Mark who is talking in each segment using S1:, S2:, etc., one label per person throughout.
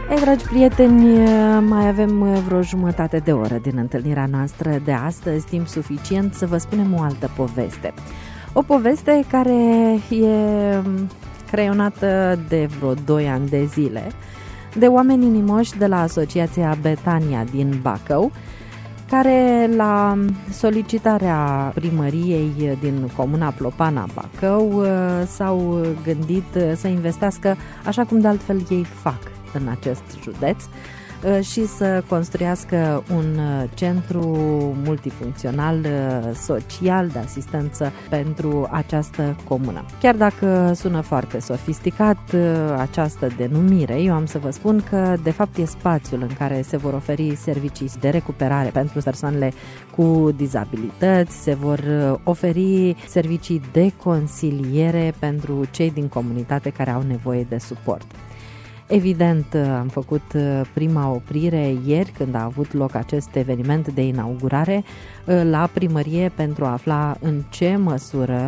S1: Ei, dragi prieteni, mai avem vreo jumătate de oră din întâlnirea noastră de astăzi, timp suficient să vă spunem o altă poveste. O poveste care e creionată de vreo 2 ani de zile de oameni inimoși de la Asociația Betania din Bacău, care la solicitarea primăriei din comuna Plopana Bacău s-au gândit să investească, așa cum de altfel ei fac în acest județ, și să construiască un centru multifuncțional social de asistență pentru această comună. Chiar dacă sună foarte sofisticat această denumire, eu am să vă spun că de fapt e spațiul în care se vor oferi servicii de recuperare pentru persoanele cu dizabilități, se vor oferi servicii de consiliere pentru cei din comunitate care au nevoie de suport. Evident, am făcut prima oprire ieri când a avut loc acest eveniment de inaugurare la primărie pentru a afla în ce măsură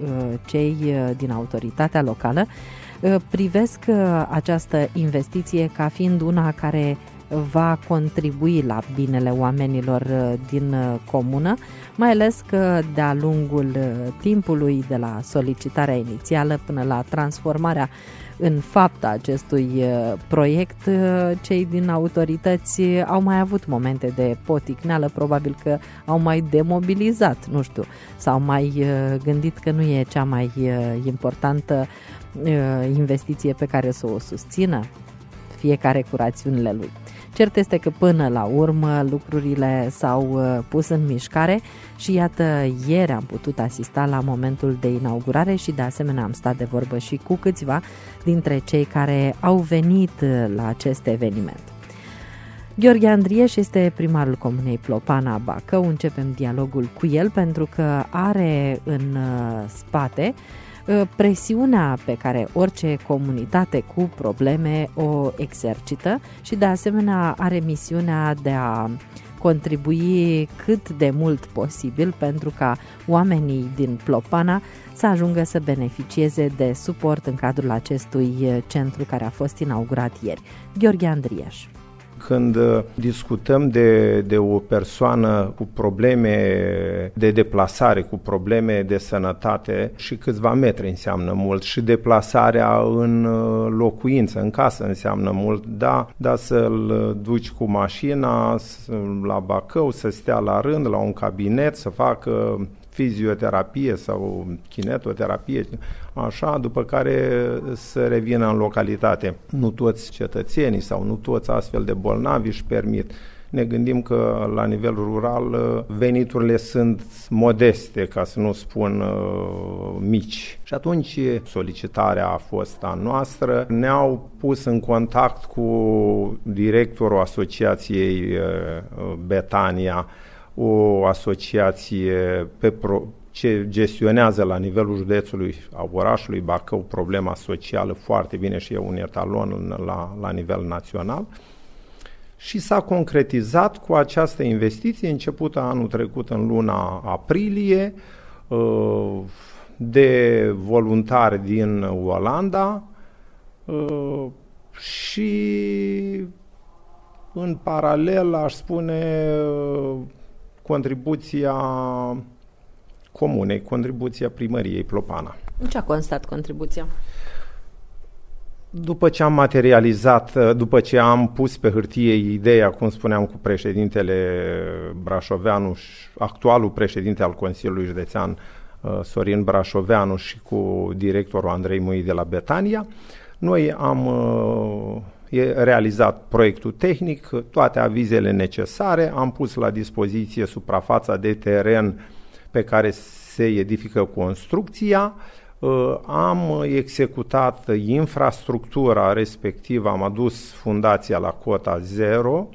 S1: cei din autoritatea locală privesc această investiție ca fiind una care va contribui la binele oamenilor din comună, mai ales că de-a lungul timpului, de la solicitarea inițială până la transformarea în fapta acestui proiect, cei din autorități au mai avut momente de poticneală, probabil că au mai demobilizat, nu știu, s-au mai gândit că nu e cea mai importantă investiție pe care să o susțină, fiecare cu rațiunile lui. Cert este că până la urmă lucrurile s-au pus în mișcare și iată, ieri am putut asista la momentul de inaugurare și de asemenea am stat de vorbă și cu câțiva dintre cei care au venit la acest eveniment. Gheorghe Andrieș este primarul comunei Plopana Bacău. Începem dialogul cu el pentru că are în spate presiunea pe care orice comunitate cu probleme o exercită și de asemenea are misiunea de a contribui cât de mult posibil pentru ca oamenii din Plopana să ajungă să beneficieze de suport în cadrul acestui centru care a fost inaugurat ieri. Gheorghe Andrieș.
S2: Când discutăm de o persoană cu probleme de deplasare, cu probleme de sănătate, și câțiva metri înseamnă mult, și deplasarea în locuință, în casă înseamnă mult, da, să-l duci cu mașina la Bacău, să stea la rând, la un cabinet, să facă fizioterapie sau kinetoterapie, așa, după care să revină în localitate. Nu toți cetățenii sau nu toți astfel de bolnavi își permit. Ne gândim că la nivel rural veniturile sunt modeste, ca să nu spun mici. Și atunci solicitarea a fost a noastră. Ne-au pus în contact cu directorul Asociației Betania, o asociație ce gestionează la nivelul județului, a orașului Bacău, problema socială foarte bine și e un etalon la nivel național. Și s-a concretizat cu această investiție începută anul trecut în luna aprilie de voluntari din Olanda și în paralel, aș spune, contribuția comunei, contribuția primăriei Plopana.
S1: În ce a constat contribuția?
S2: După ce am materializat, după ce am pus pe hârtie ideea, cum spuneam, cu președintele Brașoveanu, actualul președinte al Consiliului Județean, Sorin Brașoveanu, și cu directorul Andrei Mui de la Betania, noi am realizat proiectul tehnic, toate avizele necesare, am pus la dispoziție suprafața de teren pe care se edifică construcția, am executat infrastructura respectivă, am adus fundația la cota 0,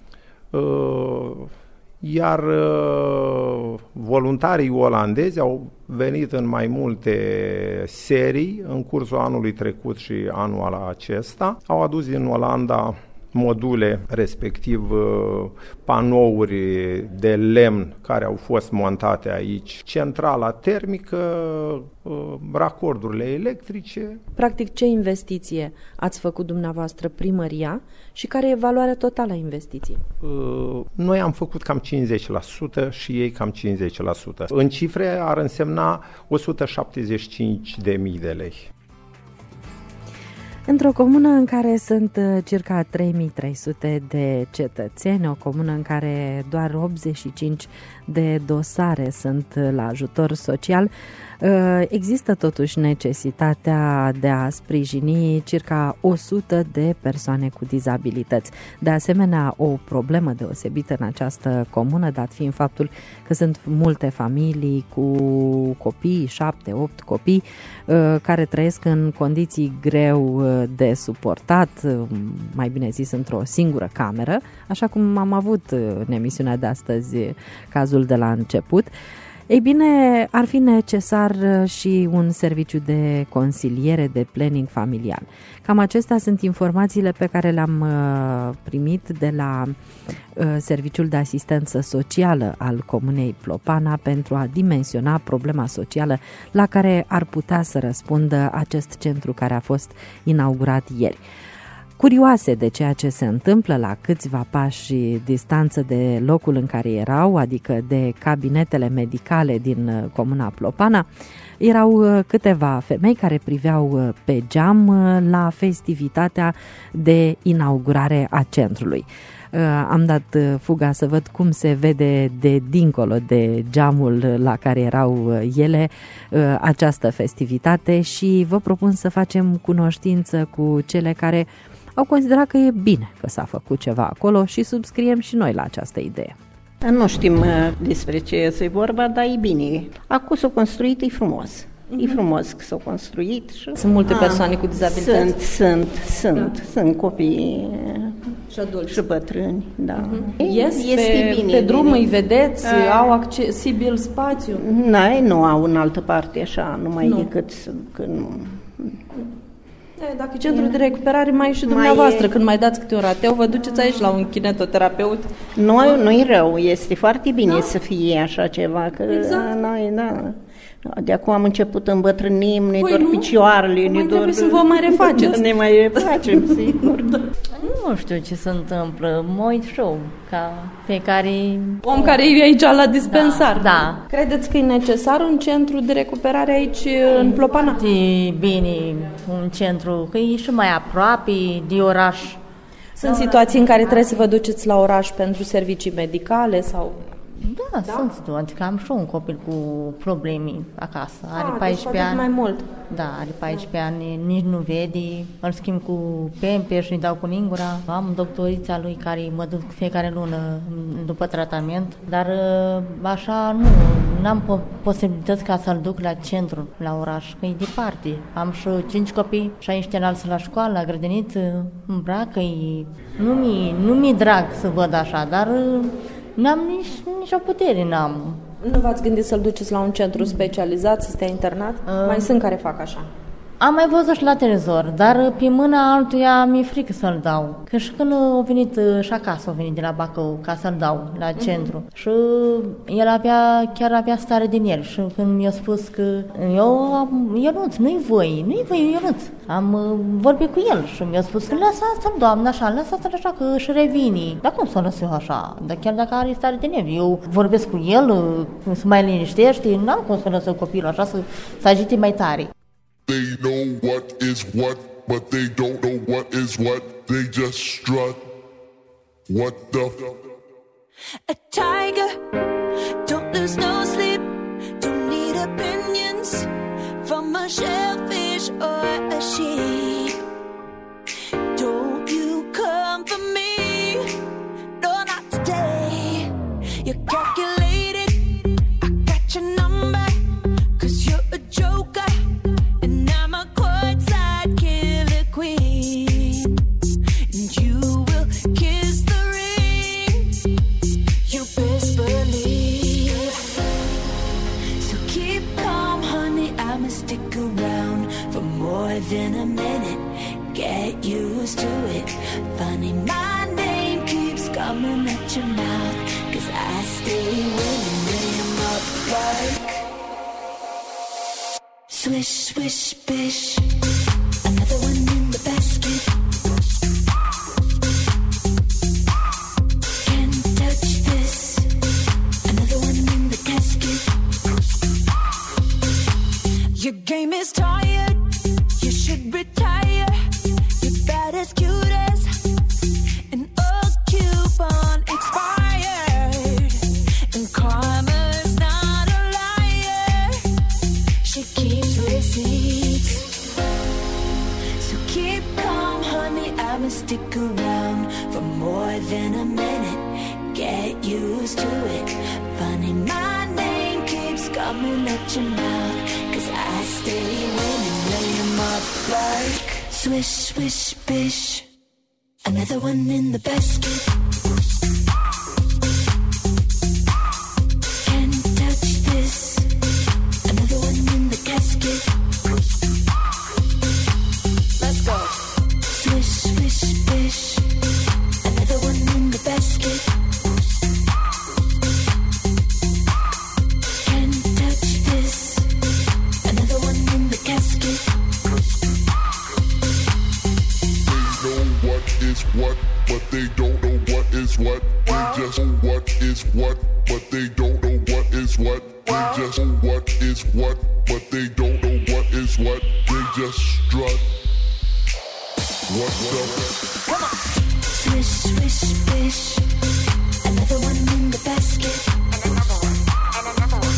S2: iar voluntarii olandezi au venit în mai multe serii în cursul anului trecut și anul acesta. Au adus din Olanda module, respectiv panouri de lemn care au fost montate aici, centrala termică, racordurile electrice.
S1: Practic, ce investiție ați făcut dumneavoastră, primăria, și care e valoarea totală a investiției?
S2: Noi am făcut cam 50% și ei cam 50%. În cifre ar însemna 175.000 de lei.
S1: Într-o comună în care sunt circa 3300 de cetățeni, o comună în care doar 85 de dosare sunt la ajutor social, există totuși necesitatea de a sprijini circa 100 de persoane cu dizabilități. De asemenea, o problemă deosebită în această comună, dat fiind faptul că sunt multe familii cu copii, 7-8 copii, care trăiesc în condiții greu de suportat, mai bine zis într-o singură cameră, așa cum am avut în emisiunea de astăzi cazul de la început. Ei bine, ar fi necesar și un serviciu de consiliere, de planning familial. Cam acestea sunt informațiile pe care le-am primit de la Serviciul de Asistență Socială al Comunei Plopana pentru a dimensiona problema socială la care ar putea să răspundă acest centru care a fost inaugurat ieri. Curioase de ceea ce se întâmplă la câțiva pași distanță de locul în care erau, adică de cabinetele medicale din comuna Plopana, erau câteva femei care priveau pe geam la festivitatea de inaugurare a centrului. Am dat fuga să văd cum se vede de dincolo de geamul la care erau ele această festivitate și vă propun să facem cunoștință cu cele care au considerat că e bine că s-a făcut ceva acolo și subscriem și noi la această idee.
S3: Nu știm despre ce este vorba, dar e bine. Acum s-a construit, e frumos. E frumos că s-a construit. Și...
S1: Sunt multe persoane cu dizabilități?
S3: Sunt copii
S1: și adulți
S3: și bătrâni, da.
S1: Este bine. Pe drum îi vedeți, au accesibil spațiu?
S3: Nu au în altă parte așa, numai decât că nu...
S1: Dacă centrul de recuperare mai e și dumneavoastră, când mai dați câte un rateu, vă duceți aici la un kinetoterapeut?
S3: Nu-i rău, este foarte bine să fie așa ceva, că noi, de acum am început îmbătrânim, ne dor picioarele, ne dor...
S1: Trebuie să vă mai refaceți.
S3: Ne mai refacem, sigur.
S4: Nu știu ce se întâmplă, mă uit show, ca fiecare...
S1: Om care e aici la dispensar.
S4: Da.
S1: Credeți că e necesar un centru de recuperare aici în Plopana?
S4: E bine un centru, că e și mai aproape de oraș.
S1: Sunt situații în care trebuie să vă duceți la oraș pentru servicii medicale sau...
S4: Da, sunt situații, că am și un copil cu probleme acasă, are 14 ani.
S1: Mai mult.
S4: Da, are 14 ani, nici nu vede, îl schimb cu pempe și îi dau cu lingura. Am doctorița lui care mă duc fiecare lună după tratament, dar așa n-am posibilități ca să-l duc la centru, la oraș, că e departe. Am și 5 copii, 16 alții la școală, la grădiniță, îmbracă, nu mi-e drag să văd așa, dar... N-am nici o putere, n-am.
S1: Nu v-ați gândit să-l duceți la un centru specializat, să stea internat? Mai sunt care fac așa.
S4: Am mai văzut și la televizor, dar pe mâna altuia mi-e frică să-l dau. Că și când a venit și acasă, a venit de la Bacău ca să-l dau la centru. Și el chiar avea stare de nervi. Și când mi-a spus că Ionuț, nu-i voi, Ionuț. Am vorbit cu el și mi-a spus că lasă asta-l, doamnă, lasă-l așa că își revine. Dar cum să o lăs eu așa? Dar chiar dacă are stare de nervi, eu vorbesc cu el, se mai liniștește, n-am cum să lăs copilul așa să agite mai tare.
S5: They know what is what, but they don't know what is what. They just strut. What the
S6: A tiger, don't lose no sleep. Don't need opinions from a shellfish or a sheep. Don't you come for me, no, not today. You're calculated, I got your number, 'cause you're a joker. Than a man. get used to it. Funny, my name keeps coming at your mouth, 'cause I stay winning, lay 'em up like swish, swish, bish. Another one in the basket. Can't touch this. Another one in the casket. Your game is tired. You should retire. You're about as cute as an old coupon expired. And karma's not a liar. She keeps receipts. So keep calm, honey, I'ma stick around for more than a minute. Get used to it. Funny, my name keeps coming at your mouth, 'cause I stay winning, lay 'em up like swish, swish, bish. Another one in the basket. Can't touch this. Another one in the casket. Let's go. Swish, swish, bish. Another one in the basket. Can't touch this. Another one in the casket.
S5: They know what is what, but they don't know what is what. They just know what is what, but they don't know what is what. They just know what is what, but they don't know what is what. They just strut. What the?
S6: Come on. Swish, swish, bish. Another one in the basket. And another one. And another one.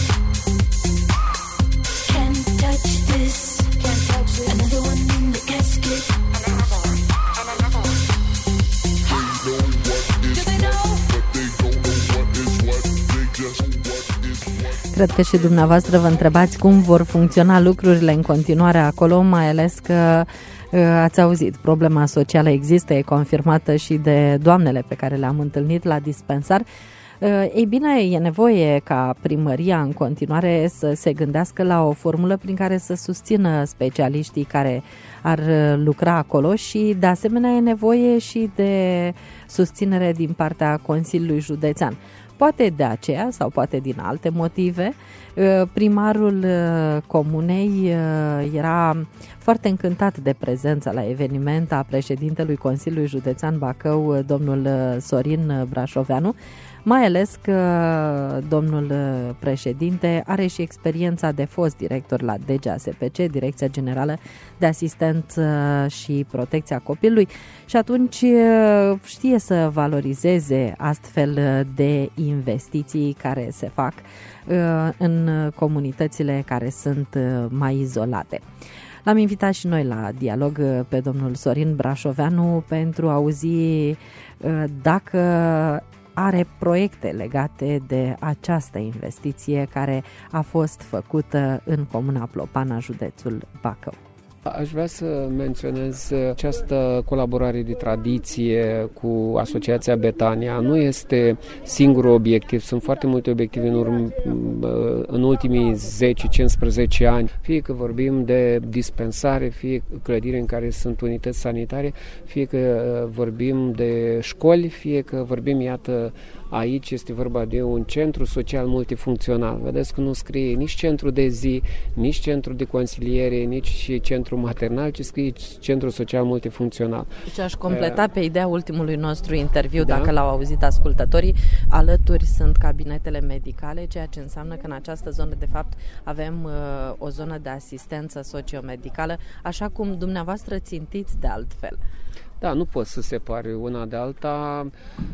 S6: Can't touch this. Can't touch this. Another one in the casket. And another one. And another one.
S5: They know what is what, but they don't know what is what. They just know what is what.
S1: Cred că și dumneavoastră vă întrebați cum vor funcționa lucrurile în continuare acolo, mai ales că ați auzit, problema socială există, e confirmată și de doamnele pe care le-am întâlnit la dispensar. Ei bine, e nevoie ca primăria în continuare să se gândească la o formulă prin care să susțină specialiștii care ar lucra acolo și de asemenea e nevoie și de susținere din partea Consiliului Județean. Poate de aceea sau poate din alte motive, primarul comunei era foarte încântat de prezența la eveniment a președintelui Consiliului Județean Bacău, domnul Sorin Brașoveanu, mai ales că domnul președinte are și experiența de fost director la DGASPC, Direcția Generală de Asistență și Protecția Copilului, și atunci știe să valorizeze astfel de investiții care se fac în comunitățile care sunt mai izolate. L-am invitat și noi la dialog pe domnul Sorin Brașoveanu pentru a auzi dacă are proiecte legate de această investiție care a fost făcută în comuna Plopana, județul Bacău.
S7: Aș vrea să menționez această colaborare de tradiție cu Asociația Betania. Nu este singurul obiectiv, sunt foarte multe obiective în ultimii 10-15 ani. Fie că vorbim de dispensare, fie clădiri în care sunt unități sanitare, fie că vorbim de școli, fie că vorbim, iată, aici este vorba de un centru social multifuncțional. Vedeți că nu scrie nici centru de zi, nici centru de consiliere, nici centru maternal, ci scrie centru social multifuncțional.
S1: Deci aș completa pe ideea ultimului nostru interviu, dacă l-au auzit ascultătorii, alături sunt cabinetele medicale, ceea ce înseamnă că în această zonă, de fapt, avem o zonă de asistență sociomedicală, așa cum dumneavoastră țintiți de altfel.
S7: Da, nu pot să separe una de alta.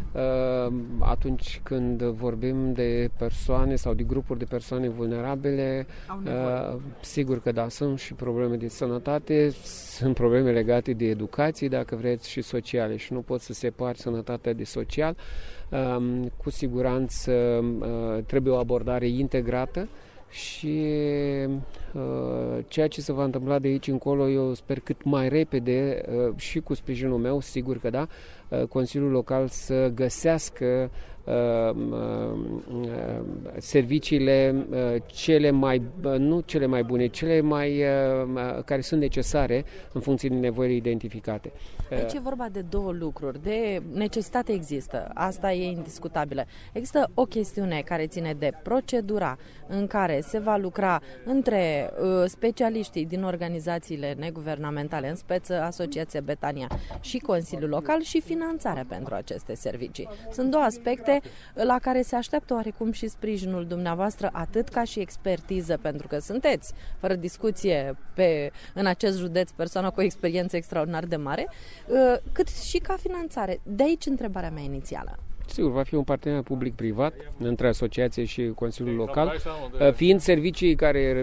S7: Atunci când vorbim de persoane sau de grupuri de persoane vulnerabile, sigur că da, sunt și probleme de sănătate, sunt probleme legate de educație, dacă vreți, și sociale, și nu pot să separ sănătatea de social. Cu siguranță trebuie o abordare integrată și ceea ce se va întâmpla de aici încolo, eu sper cât mai repede și cu sprijinul meu, sigur că da, Consiliul Local să găsească serviciile nu cele mai bune, cele mai care sunt necesare în funcție de nevoile identificate.
S1: Aici e vorba de două lucruri. De necesitate există, asta e indiscutabilă. Există o chestiune care ține de procedura în care se va lucra între specialiștii din organizațiile neguvernamentale, în speță Asociația Betania și Consiliul Local, și finanțarea pentru aceste servicii. Sunt două aspecte la care se așteaptă oarecum și sprijinul dumneavoastră, atât ca și expertiză, pentru că sunteți, fără discuție, în acest județ persoană cu o experiență extraordinar de mare, cât și ca finanțare. De aici întrebarea mea inițială.
S7: Sigur, va fi un parteneriat public-privat între asociație și Consiliul Local, fiind servicii care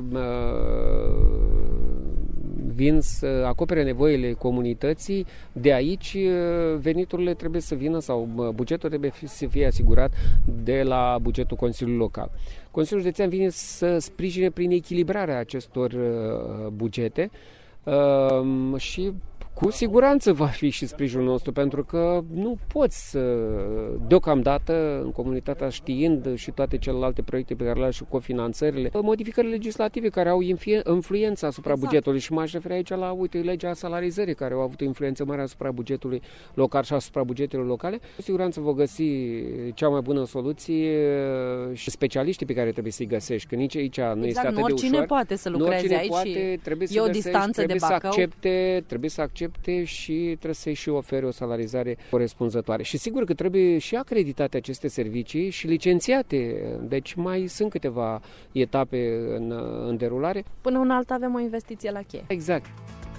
S7: vin să acopere nevoile comunității. De aici veniturile trebuie să vină sau bugetul trebuie să fie asigurat de la bugetul Consiliului Local. Consiliul Județean vine să sprijine prin echilibrarea acestor bugete și cu siguranță va fi și sprijinul nostru, pentru că nu poți deocamdată, în comunitatea știind și toate celelalte proiecte pe care le-au și cofinanțările, modificări legislative care au influență asupra bugetului, și m-aș referi aici la, legea salarizării, care au avut influență mare asupra bugetului local și asupra bugetelor locale. Cu siguranță vor găsi cea mai bună soluție și specialiștii pe care trebuie să-i găsești, că nici aici nu este atât de ușor.
S1: Oricine poate să lucreze aici și e o distanță de Bacău.
S7: Trebuie să accepte și trebuie să-i și ofere o salarizare corespunzătoare. Și sigur că trebuie și acreditate aceste servicii și licențiate. Deci mai sunt câteva etape în derulare.
S1: Până una alta avem o investiție la cheie.
S7: Exact.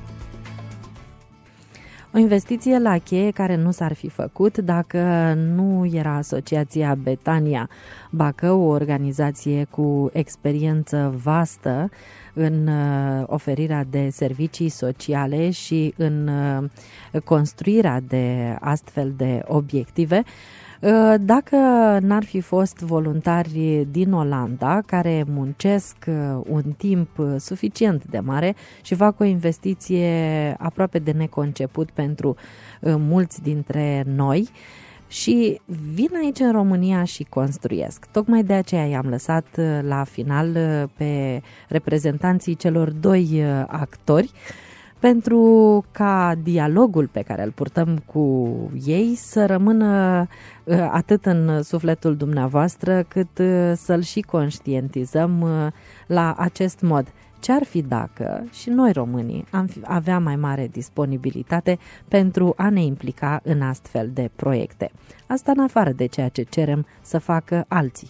S1: O investiție la cheie care nu s-ar fi făcut dacă nu era Asociația Betania Bacău, o organizație cu experiență vastă în oferirea de servicii sociale și în construirea de astfel de obiective. Dacă n-ar fi fost voluntari din Olanda care muncesc un timp suficient de mare și fac o investiție aproape de neconceput pentru mulți dintre noi, și vin aici în România și construiesc. Tocmai de aceea i-am lăsat la final pe reprezentanții celor doi actori, pentru ca dialogul pe care îl purtăm cu ei să rămână atât în sufletul dumneavoastră, cât să-l și conștientizăm la acest mod. Ce-ar fi dacă și noi românii am avea mai mare disponibilitate pentru a ne implica în astfel de proiecte? Asta în afară de ceea ce cerem să facă alții.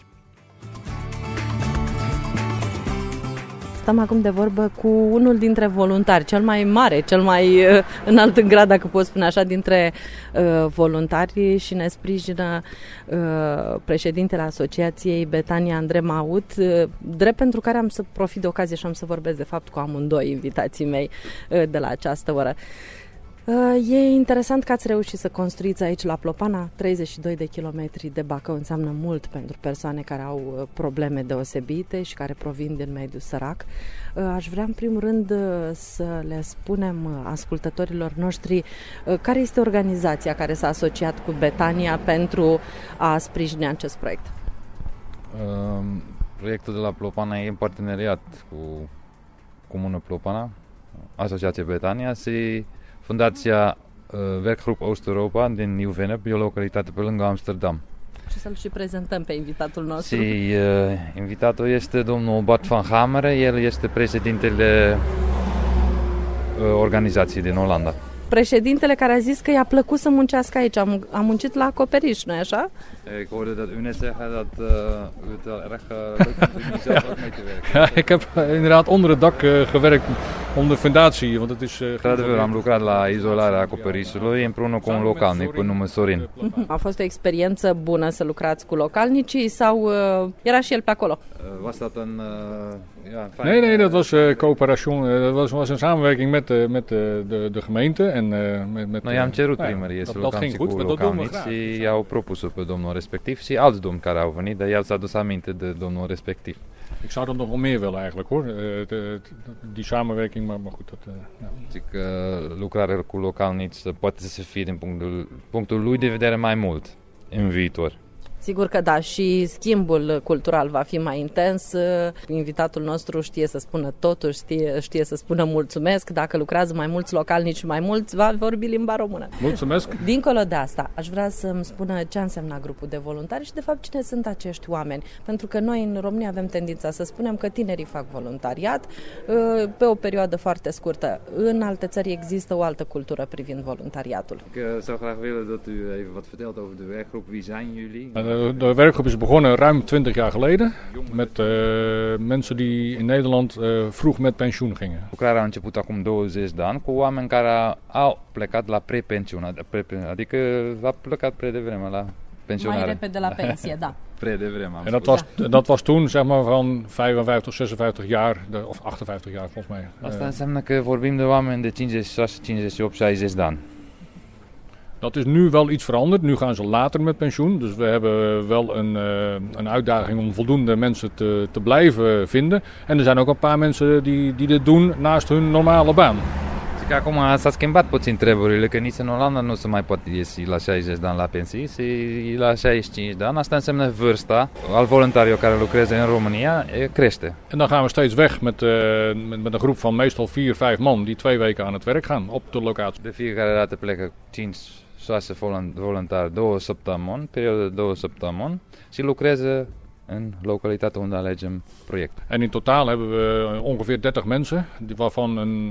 S1: Stăm acum de vorbă cu unul dintre voluntari, cel mai mare, cel mai înalt în grad, dacă pot spune așa, dintre voluntari, și ne sprijină președintele Asociației Betania, Andrei Maut, drept pentru care am să profit de ocazie și am să vorbesc de fapt cu amândoi invitații mei de la această oră. E interesant că ați reușit să construiți aici la Plopana, 32 de kilometri de Bacău înseamnă mult pentru persoane care au probleme deosebite și care provin din mediul sărac. Aș vrea în primul rând să le spunem ascultătorilor noștri care este organizația care s-a asociat cu Betania pentru a sprijini acest proiect.
S8: Proiectul de la Plopana e în parteneriat cu Comună Plopana, Asociația Betania și Fundația Werkgroep Oost-Europa din Nieuw-Vennep, e o localitate pe lângă Amsterdam.
S1: Și să-l și prezentăm pe invitatul nostru.
S8: Și invitatul este domnul Bart van Gameren, el este președintele organizației din Olanda.
S1: Președintele care a zis că i-a plăcut să muncească aici, a muncit la acoperiș, nu-i așa?
S8: Ik hoorde dat u net zeggen dat u het wel erg leuk vindt om zelf ook mee te werken.
S9: Ja, ik heb inderdaad onder het dak gewerkt onder de fundatie, want het is...
S8: Într-adevăr, am lucrat la izolarea acoperișului împreună cu un localnic pe nume Sorin.
S1: A fost o experiență bună să lucrați cu localnicii sau era și el pe acolo?
S8: Was dat een...
S9: Nee, dat was coöperation. Dat was een samenwerking met de gemeente en met.
S8: Noi am cerut primărie să lucrăm cu localnici și i-au propus-o pe domnul respectiv și alți domni care au venit, dar el s-a dus aminte de domnul respectiv.
S9: Ik zou dat nog wel meer willen eigenlijk hoor, die samenwerking, maar goed.
S8: Zic că lucrarea cu localnici poate să fie din punctul lui de vedere mai mult în viitor.
S1: Sigur că da, și schimbul cultural va fi mai intens. Invitatul nostru știe să spună totul, știe să spună mulțumesc. Dacă lucrează mai mulți localnici și mai mulți, va vorbi limba română.
S9: Mulțumesc!
S1: Dincolo de asta, aș vrea să-mi spună ce a însemnat grupul de voluntari și de fapt cine sunt acești oameni. Pentru că noi în România avem tendința să spunem că tinerii fac voluntariat pe o perioadă foarte scurtă. În alte țări există o altă cultură privind voluntariatul.
S8: Ik zou graag willen dat u even wat vertelt over de werkgroep. Wie zijn jullie?
S9: De werkgroep is begonnen ruim 20 jaar geleden met mensen die in Nederland vroeg met pensioen gingen.
S8: Lucrarea a început acum 20 de ani cu oameni care au plecat la prepensiune, adică a plecat prea devreme la pensionare.
S1: Mai repede la pensie, da.
S8: Prea devreme.
S9: En dat was toen zeg maar van 55, 56 jaar of 58 jaar volgens mij.
S8: Asta înseamnă că vorbim de oameni de 56, 58, 60 de ani.
S9: Dat is nu wel iets veranderd. Nu gaan ze later met pensioen. Dus we hebben wel een uitdaging om voldoende mensen te blijven vinden. En er zijn ook een paar mensen die dit doen naast hun normale baan.
S8: Că acum s-a schimbat puțin treburile, că nici în Olanda nu se mai poate ieși la 60 de ani la pensie, se la 65 de ani. Asta înseamnă vârsta al voluntarilor care lucrează în România crește.
S9: En dan gaan we steeds weg met een groep van meestal 4-5 man die 2 weken aan het werk gaan op de locatie.
S8: De fiecare dată plecă 5-6 voluntari, 2 săptămâni, perioadă de 2 săptămâni și lucrează în localitatea unde alegem proiectul.
S9: En in totaal hebben we ongeveer 30 mensen, waarvan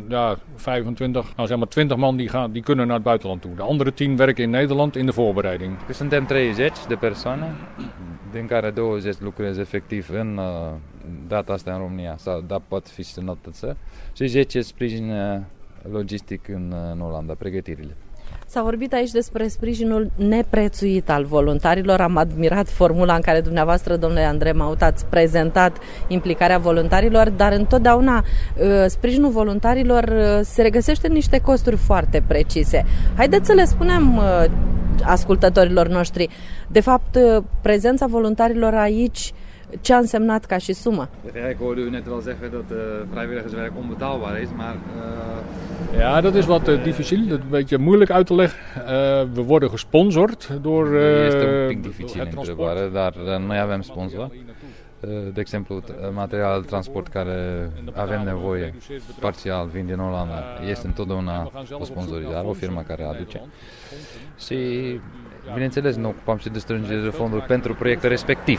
S9: 25, nou zeg maar 20 man die kunnen naar het buitenland toe. De andere 10 werken in Nederland in de voorbereiding.
S8: Suntem 30 de persoane, din care 20 lucrează efectiv în data asta în România, sau poate fi și în altă țară, și 10 sprijin logistic în Olanda, pregătirile.
S1: S-a vorbit aici despre sprijinul neprețuit al voluntarilor. Am admirat formula în care dumneavoastră, domnule Andrei Maut, ați prezentat implicarea voluntarilor, dar întotdeauna sprijinul voluntarilor se regăsește în niște costuri foarte precise. Haideți să le spunem ascultătorilor noștri, de fapt, prezența voluntarilor aici, ce a însemnat ca și sumă?
S8: Ik hoorde u net wel zeggen dat vrijwilligerswerk onbetaalbaar is, maar
S9: ja, dat is wat difficil, dat is een beetje moeilijk uit te leggen. We worden gesponsord door
S8: este un pic dificil întrebare, dar noi avem sponsor. De exemplu, material de transport care avem nevoie, parțial vin din Olanda, este întotdeauna o sponsorizare, o firmă care aduce. Și, bineînțeles, ne ocupăm și de strângere de fonduri pentru proiectul respectiv.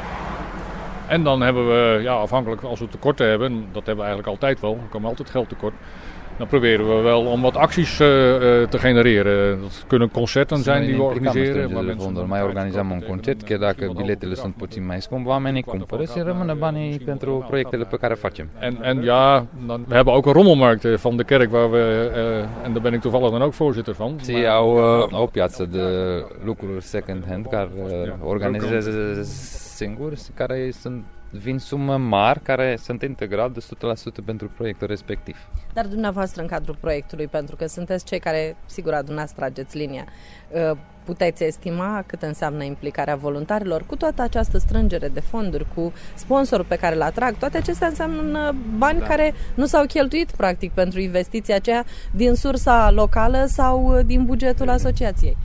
S9: En dan hebben we, afhankelijk als we tekorten hebben, dat hebben we eigenlijk altijd wel, er komen altijd geld tekort. Dan proberen we wel om wat acties te genereren. Dat kunnen concerten zijn die we organiseren.
S8: Mai organizăm un concert, chiar dacă biletele sunt puțin mai scumpe, oamenii cumpără și rămână banii pentru proiectele pe care facem.
S9: En ja, we hebben ook een rommelmarkt van de kerk waar we, en daar ben ik toevallig dan ook voorzitter van.
S8: Zie au o piață de lucruri second hand care organizează singuri, care vin sume mari care sunt integral de 100% pentru proiectul respectiv.
S1: Dar dumneavoastră în cadrul proiectului, pentru că sunteți cei care, sigur, adunați, trageți linia, puteți estima cât înseamnă implicarea voluntarilor cu toată această strângere de fonduri, cu sponsorul pe care îl atrag, toate acestea înseamnă bani care nu s-au cheltuit practic pentru investiția aceea din sursa locală sau din bugetul asociației.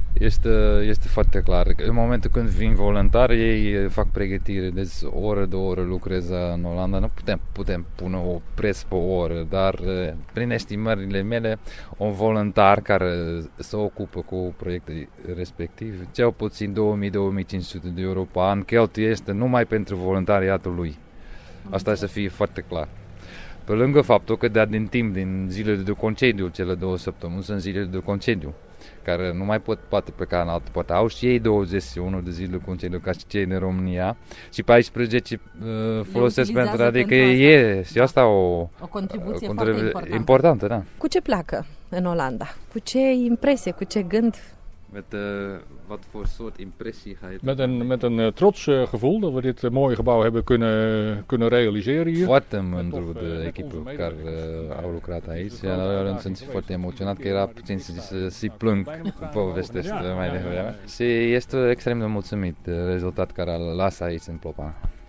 S8: Este foarte clar. În momentul când vin voluntari, ei fac pregătire, deci o oră, 2 ore lucrează în Olanda. Nu putem pune o preț pe o oră, dar prin estimările mele, un voluntar care se ocupă cu proiectul respectiv, cel puțin 2000-2500 de euro pe an cheltuiește numai pentru voluntariatul lui. Asta să fie foarte clar. Pe lângă faptul că din timp, din zilele de concediu, cele 2 săptămâni sunt zilele de concediu, care nu mai poate pleca în altă, poate au și ei 21 de zile de concediu ca și cei din România și 14 folosesc pentru, adică e și asta o
S1: contribuție foarte
S8: importantă, da.
S1: Cu ce pleacă în Olanda? Cu ce impresie, cu ce gând?
S8: Met wat voor soort impressie ga je...
S9: Met een trots gevoel dat we dit mooie gebouw hebben kunnen realiseren hier.
S8: Foarte mândru de echipă care au lucrat aici. În sunt foarte emoționat că era puțin să-i plâng cu povestea asta mai devreme. Și este extrem de mulțumit de rezultat care îl lasă aici în Plopana.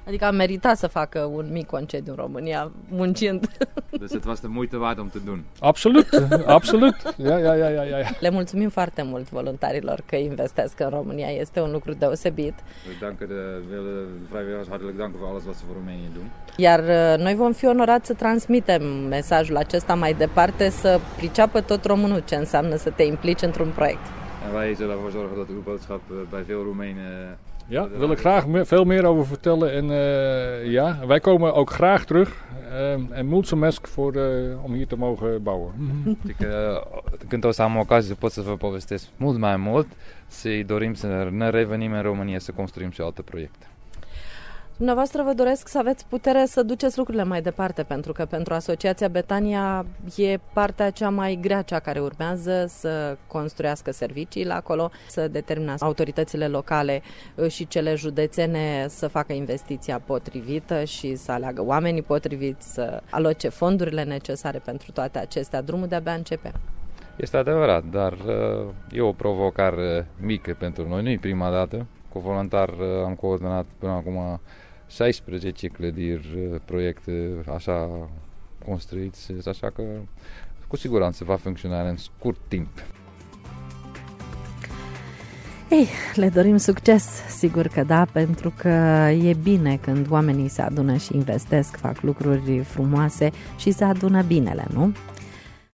S1: Adică a meritat să facă un mic concediu în România, muncind.
S8: Dus het was de moeite waard om te doen.
S9: Absoluut, absoluut. Ja.
S1: Le mulțumim foarte mult voluntarilor că investesc în România, este un lucru deosebit.
S8: We danken de vrijwilligers hartelijk danken voor alles wat ze voor Roemenië doen.
S1: Iar noi vom fi onorați să transmitem mesajul acesta mai departe, să priceapă tot românul ce înseamnă să te implici într-un proiect.
S8: En wij zullen ervoor zorgen dat uw boodschap bij veel Roemenen...
S9: Ja, daar wil ik graag veel meer over vertellen. En ja, wij komen ook graag terug. En mulțumesc om hier te mogen bouwen.
S8: Când o să am ocazie pot să vă povestesc mult mai mult și dorim să ne revenim în România să construim și alte proiecte.
S1: Dumneavoastră vă doresc să aveți putere să duceți lucrurile mai departe, pentru că pentru Asociația Betania e partea cea mai grea, cea care urmează, să construiască serviciile acolo, să determine autoritățile locale și cele județene să facă investiția potrivită și să aleagă oamenii potriviți, să aloce fondurile necesare pentru toate acestea. Drumul de-abia începe.
S8: Este adevărat, dar e o provocare mică pentru noi, nu-i prima dată. Cu voluntar am coordonat până acum 16 clădiri, proiecte așa construiți, așa că cu siguranță va funcționa în scurt timp.
S1: Ei, le dorim succes, sigur că da, pentru că e bine când oamenii se adună și investesc, fac lucruri frumoase și se adună binele, nu?